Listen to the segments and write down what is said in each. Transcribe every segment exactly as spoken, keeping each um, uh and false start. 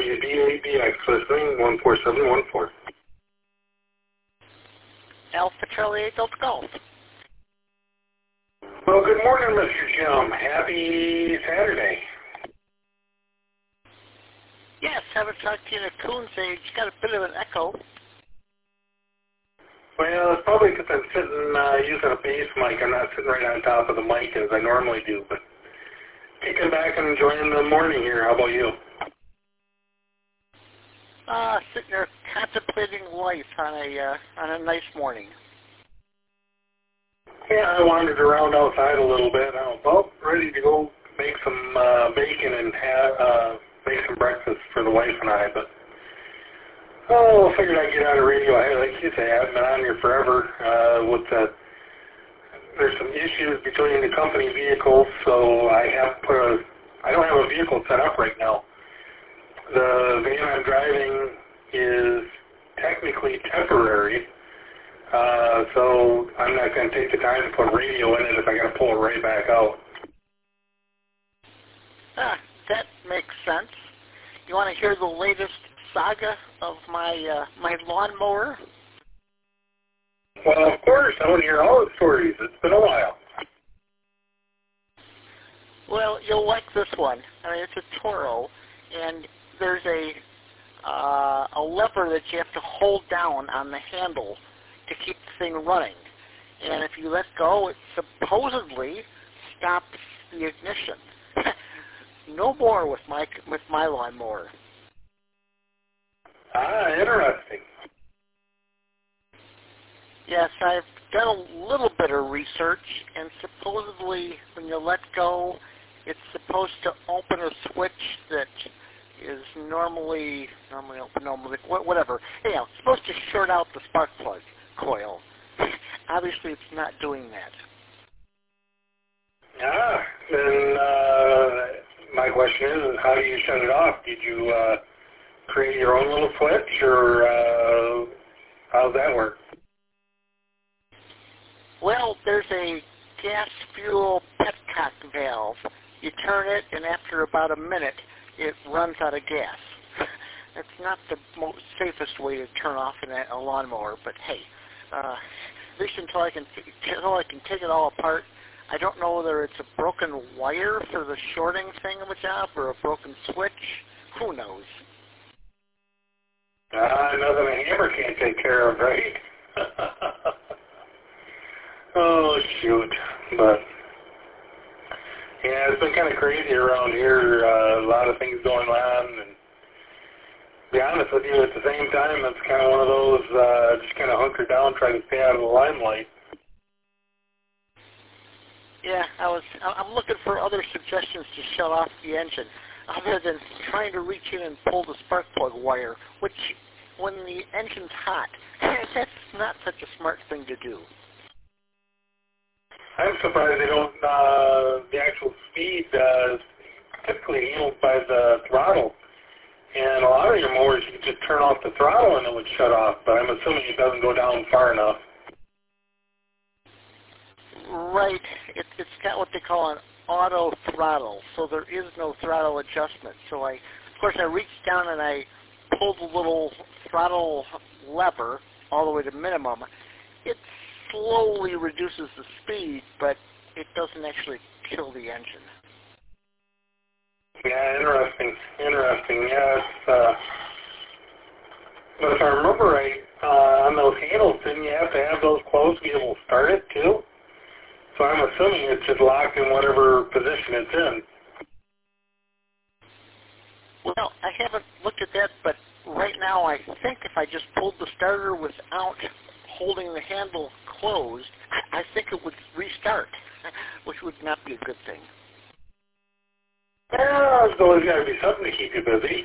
W D A B X listening, one four seven one four. Alpha Charlie eight Delta Golf. Well, good morning, Mister Jim. Happy Saturday. Yes, haven't talked to you in a coon's age. Got a bit of an echo. Well, it's probably because I'm sitting uh, using a base mic. I'm not sitting right on top of the mic as I normally do, but kicking back and enjoying the morning here. How about you? Uh, sitting there contemplating life on a uh, on a nice morning. Yeah, I wandered around outside a little bit. I'm about ready to go make some uh, bacon and have uh, make some breakfast for the wife and I. But oh, I figured I'd get on the radio. I, like you say, I've been on here forever. Uh, with the there's some issues between the company vehicles, so I have put a I don't have a vehicle set up right now. The van I'm driving is technically temporary, uh, so I'm not going to take the time to put radio in it if I got to pull it right back out. Ah, that makes sense. You want to hear the latest saga of my uh, my lawnmower? Well, of course, I want to hear all the stories. It's been a while. Well, you'll like this one. I mean, it's a Toro, and there's a uh, a lever that you have to hold down on the handle to keep the thing running. And if you let go, it supposedly stops the ignition. No more with my with my lawnmower. Ah, interesting. Yes, I've done a little bit of research, and supposedly when you let go, it's supposed to open a switch that is normally, normally open, normally, whatever. Anyhow, it's supposed to short out the spark plug coil. Obviously, it's not doing that. Ah, then uh, my question is, how do you shut it off? Did you uh, create your own little switch, or uh, how's that work? Well, there's a gas fuel petcock valve. You turn it, and after about a minute, it runs out of gas. That's not the most safest way to turn off a lawnmower, but hey, uh, at least until I can until I can take it all apart, I don't know whether it's a broken wire for the shorting thingamajob or a broken switch. Who knows? Ah, uh, nothing a hammer can't take care of, right? Oh, shoot. But yeah, it's been kind of crazy around here. Uh, a lot of things going on, and to be honest with you, at the same time, it's kind of one of those uh, just kind of hunker down, try to stay out of the limelight. Yeah, I was. I'm looking for other suggestions to shut off the engine, other than trying to reach in and pull the spark plug wire, which, when the engine's hot, that's not such a smart thing to do. I'm surprised they don't, uh, the actual speed uh, is typically handled by the throttle. And a lot of your mowers, you can just turn off the throttle and it would shut off, but I'm assuming it doesn't go down far enough. Right. It, it's got what they call an auto throttle, so there is no throttle adjustment. So I, of course, I reached down and I pulled the little throttle lever all the way to minimum. It slowly reduces the speed, but it doesn't actually kill the engine. Yeah, interesting, interesting. Yeah, it's, uh, but if I remember right, uh, on those handles, didn't you have to have those closed to be able to start it too? So I'm assuming it's just locked in whatever position it's in. Well, I haven't looked at that, but right now I think if I just pulled the starter without holding the handle closed, I think it would restart, which would not be a good thing. Well, there's always got to be something to keep you busy.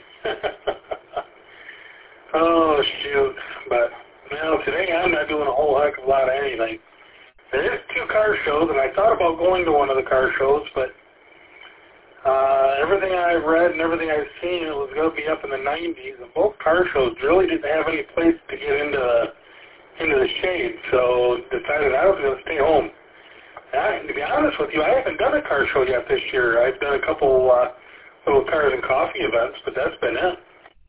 Oh, shoot. But, well, today I'm not doing a whole heck of a lot of anything. There is two car shows, and I thought about going to one of the car shows, but uh, everything I've read and everything I've seen, it was going to be up in the nineties, and both car shows really didn't have any place to get into the, into the shade, so decided I was going to stay home. And to be honest with you, I haven't done a car show yet this year. I've done a couple uh, little cars and coffee events, but that's been it.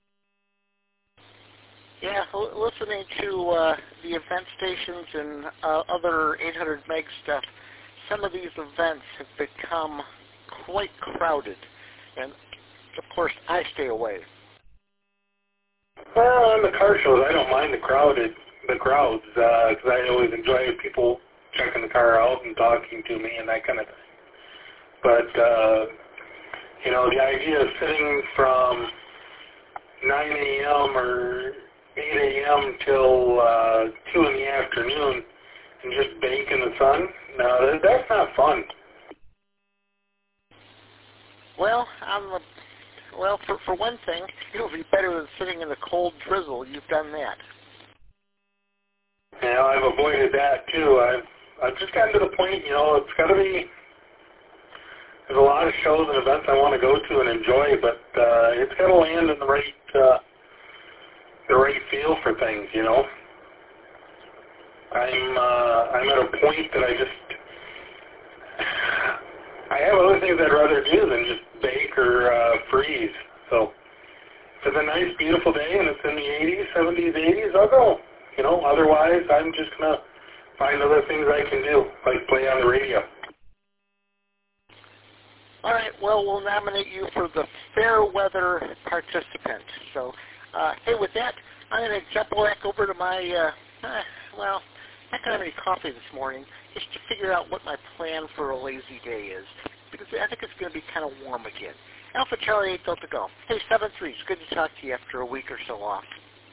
Yeah, l- listening to uh, the event stations and uh, other eight hundred meg stuff, some of these events have become quite crowded, and of course I stay away. Well, on the car shows, I don't mind the crowded, the crowds, because I always enjoy people checking the car out and talking to me and that kind of thing. But, uh, you know, the idea of sitting from nine a.m. or eight a.m. till uh, two in the afternoon and just bake in the sun, no, that, that's not fun. Well, on the well, for for one thing, it'll be better than sitting in the cold drizzle. You've done that. You know, I've avoided that too. I've I've just gotten to the point, you know, it's got to be. There's a lot of shows and events I want to go to and enjoy, but uh, it's got to land in the right uh, the right feel for things, you know. I'm uh, I'm at a point that I just I have other things I'd rather do than just bake or uh, freeze. So if it's a nice, beautiful day and it's in the eighties, seventies, eighties, I'll go. You know, otherwise I'm just gonna find other things I can do, like play on the radio. All right, well, we'll nominate you for the fair weather participant. So, uh, hey, with that, I'm going to jump back over to my, uh, uh, well, I don't have any coffee this morning, just to figure out what my plan for a lazy day is, because I think it's going to be kind of warm again. Alpha Charlie eight Delta Go. Hey, seven three, it's good to talk to you after a week or so off.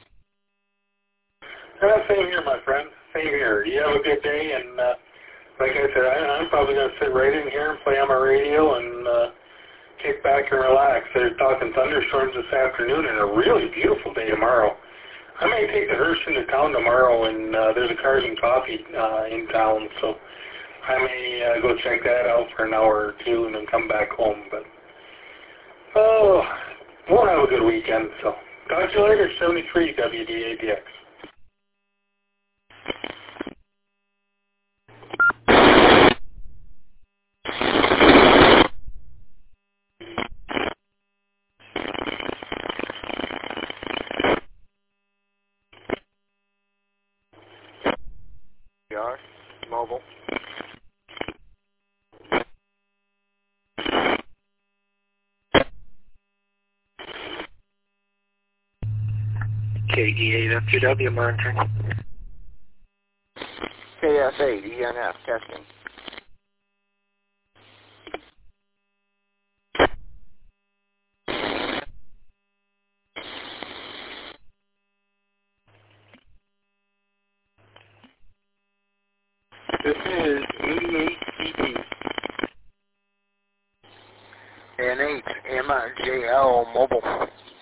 Uh, same here, my friend. Same here. You have a good day, and uh, like I said, I, I'm probably going to sit right in here and play on my radio and uh, kick back and relax. They're talking thunderstorms this afternoon and a really beautiful day tomorrow. I may take the hearse into town tomorrow, and uh, there's a Cars and Coffee uh, in town, so I may uh, go check that out for an hour or two and then come back home. But, oh, we'll have a good weekend, so talk to you later, seventy-three W D A D X. Mobile. K E eight F G W monitoring. K S eight E N F testing. This is eighty-eight C D. N eight M J L mobile.